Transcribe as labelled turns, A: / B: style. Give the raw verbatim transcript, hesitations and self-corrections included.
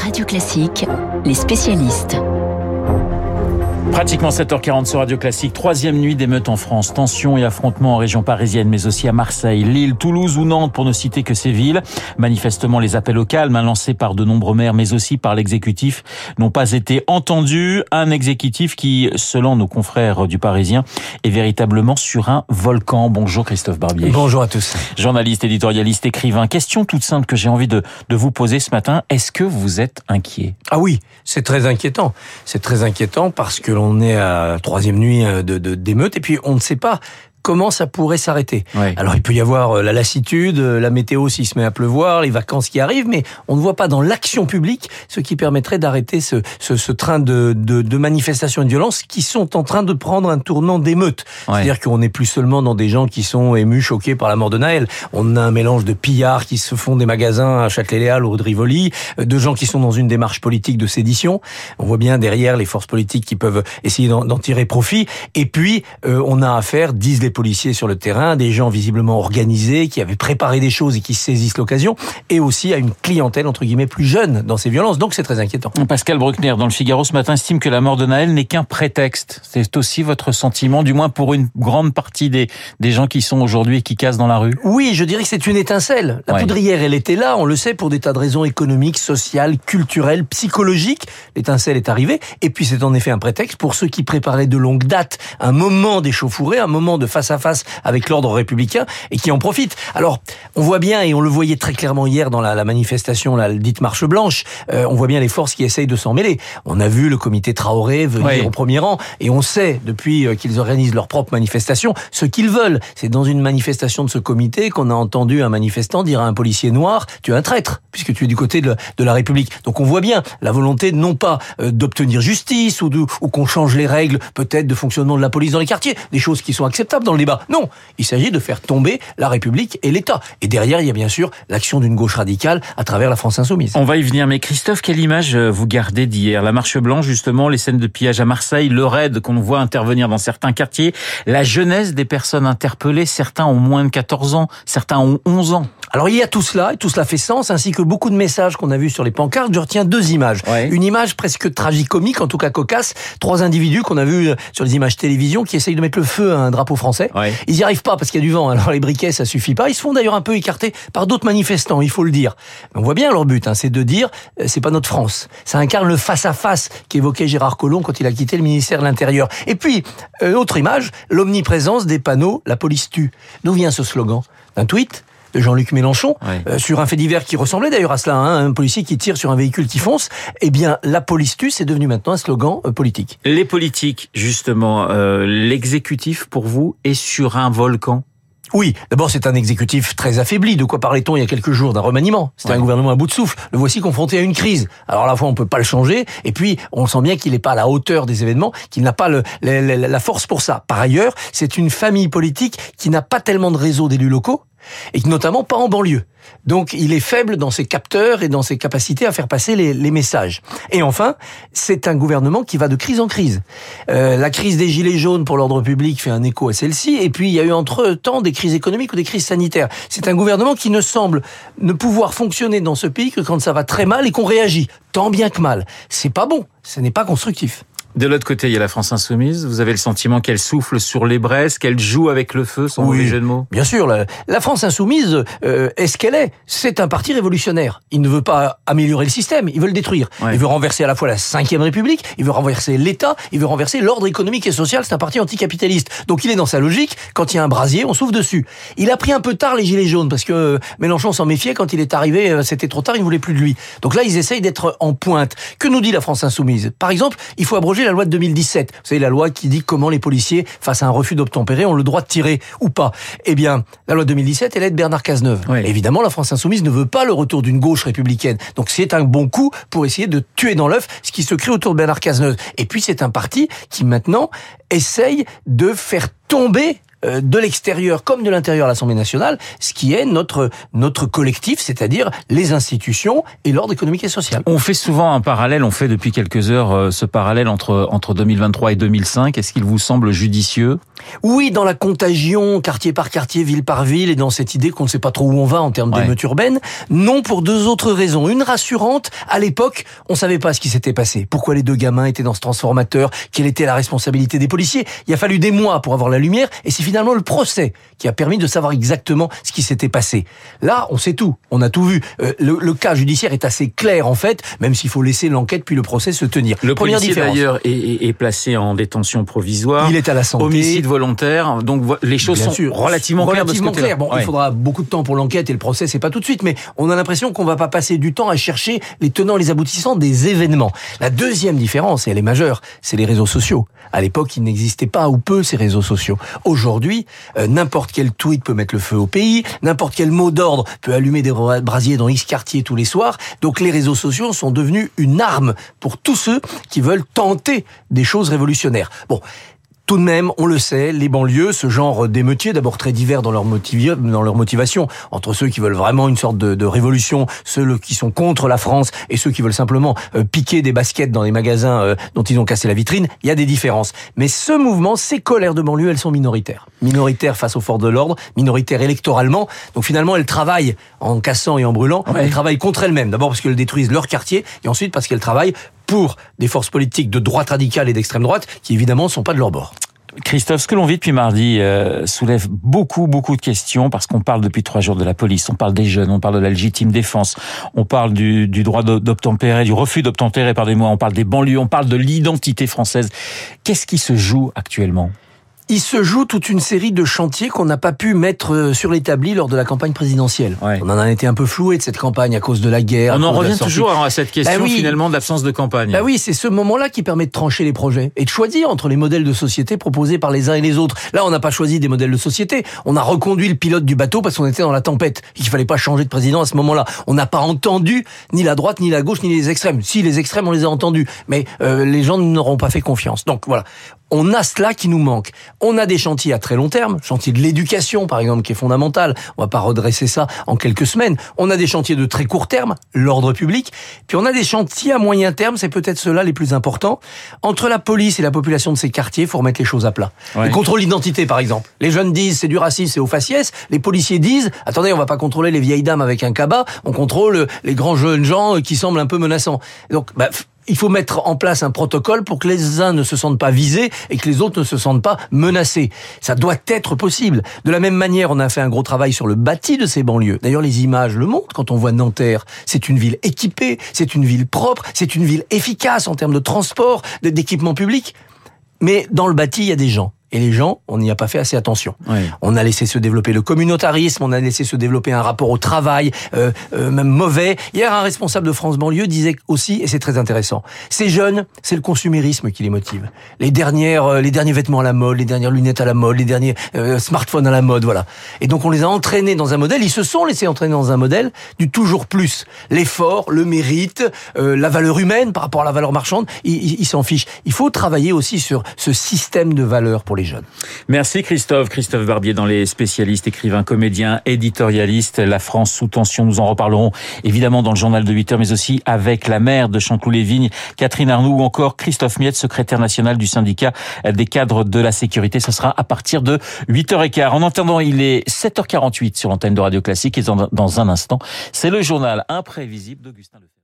A: Radio Classique, les spécialistes.
B: Pratiquement sept heures quarante sur Radio Classique, troisième nuit d'émeutes en France. Tensions et affrontements en région parisienne, mais aussi à Marseille, Lille, Toulouse ou Nantes, pour ne citer que ces villes. Manifestement, les appels au calme, hein, lancés par de nombreux maires, mais aussi par l'exécutif, n'ont pas été entendus. Un exécutif qui, selon nos confrères du Parisien, est véritablement sur un volcan. Bonjour Christophe Barbier.
C: Bonjour à tous.
B: Journaliste, éditorialiste, écrivain. Question toute simple que j'ai envie de, de vous poser ce matin. Est-ce que vous êtes inquiet ?
C: Ah oui, c'est très inquiétant. C'est très inquiétant parce que l'on est à la troisième nuit de, de, d'émeute et puis on ne sait pas comment ça pourrait s'arrêter. Oui. Alors il peut y avoir la lassitude, la météo s'il se met à pleuvoir, les vacances qui arrivent, mais on ne voit pas dans l'action publique ce qui permettrait d'arrêter ce, ce, ce train de, de, de manifestations et de violences qui sont en train de prendre un tournant d'émeute. Oui. C'est-à-dire qu'on n'est plus seulement dans des gens qui sont émus, choqués par la mort de Naël. On a un mélange de pillards qui se font des magasins à Châtelet-Léal ou de Rivoli, de gens qui sont dans une démarche politique de sédition. On voit bien derrière les forces politiques qui peuvent essayer d'en, d'en tirer profit. Et puis, euh, on a affaire, disent les policiers sur le terrain, des gens visiblement organisés, qui avaient préparé des choses et qui saisissent l'occasion, et aussi à une clientèle, entre guillemets, plus jeune dans ces violences. Donc c'est très inquiétant.
B: Pascal Bruckner, dans le Figaro ce matin, estime que la mort de Naël n'est qu'un prétexte. C'est aussi votre sentiment, du moins pour une grande partie des, des gens qui sont aujourd'hui et qui cassent dans la rue?
C: Oui, je dirais que c'est une étincelle. La ouais. poudrière, elle était là, on le sait, pour des tas de raisons économiques, sociales, culturelles, psychologiques. L'étincelle est arrivée, et puis c'est en effet un prétexte pour ceux qui préparaient de longue date un moment d'échauffourée, un moment de face à face avec l'ordre républicain et qui en profitent. Alors, on voit bien, et on le voyait très clairement hier dans la, la manifestation, la dite marche blanche, euh, on voit bien les forces qui essayent de s'en mêler. On a vu le comité Traoré venir oui. au premier rang, et on sait, depuis qu'ils organisent leur propre manifestation, ce qu'ils veulent. C'est dans une manifestation de ce comité qu'on a entendu un manifestant dire à un policier noir, tu es un traître, puisque tu es du côté de, de la République. Donc on voit bien la volonté non pas euh, d'obtenir justice, ou, de, ou qu'on change les règles peut-être de fonctionnement de la police dans les quartiers, des choses qui sont acceptables dans le débat. Non, il s'agit de faire tomber la République et l'État. Et derrière, il y a bien sûr l'action d'une gauche radicale à travers la France insoumise.
B: On va y venir, mais Christophe, quelle image vous gardez d'hier? La marche blanche, justement, les scènes de pillage à Marseille, le raid qu'on voit intervenir dans certains quartiers, la jeunesse des personnes interpellées, certains ont moins de quatorze ans, certains ont onze ans.
C: Alors il y a tout cela, et tout cela fait sens, ainsi que beaucoup de messages qu'on a vus sur les pancartes. Je retiens deux images. Ouais. Une image presque tragicomique, en tout cas cocasse. Trois individus qu'on a vus sur les images télévision qui essayent de mettre le feu à un drapeau français. Ouais. Ils n'y arrivent pas parce qu'il y a du vent, alors les briquets ça suffit pas. Ils se font d'ailleurs un peu écarter par d'autres manifestants, il faut le dire. On voit bien leur but, hein, c'est de dire euh, c'est pas notre France. Ça incarne le face-à-face qu'évoquait Gérard Collomb quand il a quitté le ministère de l'Intérieur. Et puis, euh, autre image, l'omniprésence des panneaux « La police tue ». D'où vient ce slogan? D'un tweet de Jean-Luc Mélenchon, ouais. euh, sur un fait divers qui ressemblait d'ailleurs à cela, hein, un policier qui tire sur un véhicule qui fonce. Eh bien, la police tue, c'est devenu maintenant un slogan euh, politique.
B: Les politiques, justement, euh, l'exécutif, pour vous, est sur un volcan?
C: Oui, d'abord c'est un exécutif très affaibli. De quoi parlait-on il y a quelques jours? D'un remaniement. C'était ouais. un gouvernement à bout de souffle. Le voici confronté à une crise. Alors à la fois on peut pas le changer, et puis on sent bien qu'il n'est pas à la hauteur des événements, qu'il n'a pas le, la, la, la force pour ça. Par ailleurs, c'est une famille politique qui n'a pas tellement de réseau d'élus locaux, et notamment pas en banlieue. Donc il est faible dans ses capteurs et dans ses capacités à faire passer les, les messages. Et enfin, c'est un gouvernement qui va de crise en crise. Euh, la crise des gilets jaunes pour l'ordre public fait un écho à celle-ci, et puis il y a eu entre-temps des crises économiques ou des crises sanitaires. C'est un gouvernement qui ne semble ne pouvoir fonctionner dans ce pays que quand ça va très mal et qu'on réagit, tant bien que mal. C'est pas bon, ce n'est pas constructif.
B: De l'autre côté, il y a la France insoumise. Vous avez le sentiment qu'elle souffle sur les braises, qu'elle joue avec le feu, sans mauvais jeu de mots?
C: Bien sûr. La, la France insoumise euh, est ce qu'elle est. C'est un parti révolutionnaire. Il ne veut pas améliorer le système, il veut le détruire. Ouais. Il veut renverser à la fois la cinquième République, il veut renverser l'État, il veut renverser l'ordre économique et social. C'est un parti anticapitaliste. Donc il est dans sa logique. Quand il y a un brasier, on souffle dessus. Il a pris un peu tard les gilets jaunes, parce que euh, Mélenchon s'en méfiait. Quand il est arrivé, euh, c'était trop tard, il ne voulait plus de lui. Donc là, ils essayent d'être en pointe. Que nous dit la France insoumise? Par exemple, il faut abroger la loi de deux mille dix-sept. Vous savez, la loi qui dit comment les policiers, face à un refus d'obtempérer, ont le droit de tirer ou pas. Eh bien, la loi de deux mille dix-sept, elle est de Bernard Cazeneuve. Oui. Évidemment, la France insoumise ne veut pas le retour d'une gauche républicaine. Donc c'est un bon coup pour essayer de tuer dans l'œuf ce qui se crée autour de Bernard Cazeneuve. Et puis c'est un parti qui maintenant essaye de faire tomber euh, de l'extérieur comme de l'intérieur à l'Assemblée nationale, ce qui est notre notre collectif, c'est-à-dire les institutions et l'ordre économique et social.
B: On fait souvent un parallèle, on fait depuis quelques heures euh, ce parallèle entre entre deux mille vingt-trois et deux mille cinq. Est-ce qu'il vous semble judicieux ?
C: Oui, dans la contagion, quartier par quartier, ville par ville, et dans cette idée qu'on ne sait pas trop où on va en termes
B: ouais.
C: d'émeutes urbaines. Non, pour deux autres raisons. Une rassurante, à l'époque, on savait pas ce qui s'était passé. Pourquoi les deux gamins étaient dans ce transformateur ? Quelle était la responsabilité des policiers ? Il a fallu des mois pour avoir la lumière, et c'est finalement le procès qui a permis de savoir exactement ce qui s'était passé. Là, on sait tout, on a tout vu. Euh, le, le cas judiciaire est assez clair en fait, même s'il faut laisser l'enquête puis le procès se tenir.
B: Le
C: Première
B: policier
C: différence.
B: d'ailleurs est, est, est placé en détention provisoire.
C: Il est à la santé.
B: Homicide volontaire. Donc les choses
C: Bien
B: sont
C: sûr.
B: relativement,
C: relativement
B: claires.
C: claires. Bon,
B: ouais.
C: il faudra beaucoup de temps pour l'enquête et le procès, c'est pas tout de suite, mais on a l'impression qu'on va pas passer du temps à chercher les tenants et les aboutissants des événements. La deuxième différence, et elle est majeure, c'est les réseaux sociaux. À l'époque, il n'existait pas ou peu ces réseaux sociaux. Aujourd'hui, euh, n'importe quel tweet peut mettre le feu au pays, n'importe quel mot d'ordre peut allumer des brasiers dans X quartier tous les soirs. Donc les réseaux sociaux sont devenus une arme pour tous ceux qui veulent tenter des choses révolutionnaires. Bon. Tout de même, on le sait, les banlieues, ce genre d'émeutiers, d'abord très divers dans leur, motivi- dans leur motivation, entre ceux qui veulent vraiment une sorte de, de révolution, ceux qui sont contre la France et ceux qui veulent simplement euh, piquer des baskets dans les magasins euh, dont ils ont cassé la vitrine, il y a des différences. Mais ce mouvement, ces colères de banlieue, elles sont minoritaires. Minoritaires face aux forces de l'ordre, minoritaires électoralement. Donc finalement, elles travaillent en cassant et en brûlant, ouais. elles travaillent contre elles-mêmes. D'abord parce qu'elles détruisent leur quartier, et ensuite parce qu'elles travaillent pour des forces politiques de droite radicale et d'extrême droite qui évidemment ne sont pas de leur bord.
B: Christophe, ce que l'on vit depuis mardi euh, soulève beaucoup, beaucoup de questions parce qu'on parle depuis trois jours de la police, on parle des jeunes, on parle de la légitime défense, on parle du, du droit d'obtempérer, du refus d'obtempérer, pardonnez-moi, on parle des banlieues, on parle de l'identité française. Qu'est-ce qui se joue actuellement ?
C: Il se joue toute une série de chantiers qu'on n'a pas pu mettre sur l'établi lors de la campagne présidentielle. Ouais. On en a été un peu floué de cette campagne à cause de la guerre.
B: On en revient toujours à cette question bah oui. finalement de l'absence de campagne.
C: Bah oui, c'est ce moment-là qui permet de trancher les projets et de choisir entre les modèles de société proposés par les uns et les autres. Là, on n'a pas choisi des modèles de société. On a reconduit le pilote du bateau parce qu'on était dans la tempête et qu'il fallait pas changer de président à ce moment-là. On n'a pas entendu ni la droite, ni la gauche, ni les extrêmes. Si, les extrêmes, on les a entendus. Mais euh, les gens n'auront pas fait confiance. Donc voilà. On a cela qui nous manque. On a des chantiers à très long terme, chantier de l'éducation par exemple qui est fondamental. On va pas redresser ça en quelques semaines. On a des chantiers de très court terme, l'ordre public. Puis on a des chantiers à moyen terme, c'est peut-être ceux-là les plus importants. Entre la police et la population de ces quartiers, il faut remettre les choses à plat. Ouais. Le contrôle d'identité par exemple. Les jeunes disent c'est du racisme, c'est au faciès. Les policiers disent attendez, on va pas contrôler les vieilles dames avec un cabas, on contrôle les grands jeunes gens qui semblent un peu menaçants. Donc bah, il faut mettre en place un protocole pour que les uns ne se sentent pas visés et que les autres ne se sentent pas menacés. Ça doit être possible. De la même manière, on a fait un gros travail sur le bâti de ces banlieues. D'ailleurs, les images le montrent quand on voit Nanterre. C'est une ville équipée, c'est une ville propre, c'est une ville efficace en termes de transport, d'équipement public. Mais dans le bâti, il y a des gens. Et les gens, on n'y a pas fait assez attention. Oui. On a laissé se développer le communautarisme, on a laissé se développer un rapport au travail, euh, euh, même mauvais. Hier, un responsable de France Banlieue disait aussi, et c'est très intéressant, ces jeunes, c'est le consumérisme qui les motive. Les dernières, euh, les derniers vêtements à la mode, les dernières lunettes à la mode, les derniers euh, smartphones à la mode, voilà. Et donc on les a entraînés dans un modèle, ils se sont laissés entraîner dans un modèle du toujours plus. L'effort, le mérite, euh, la valeur humaine par rapport à la valeur marchande, ils, ils, ils s'en fichent. Il faut travailler aussi sur ce système de valeurs pour les jeunes.
B: Merci Christophe. Christophe Barbier dans Les Spécialistes, écrivain, comédien, éditorialiste. La France sous tension, nous en reparlerons évidemment dans le journal de huit heures, mais aussi avec la maire de Chanteloup-les-Vignes, Catherine Arnoux, ou encore Christophe Miette, secrétaire national du syndicat des cadres de la sécurité. Ce sera à partir de huit heures quinze. En attendant, il est sept heures quarante-huit sur l'antenne de Radio Classique et dans un instant, c'est le journal imprévisible d'Augustin Lefebvre.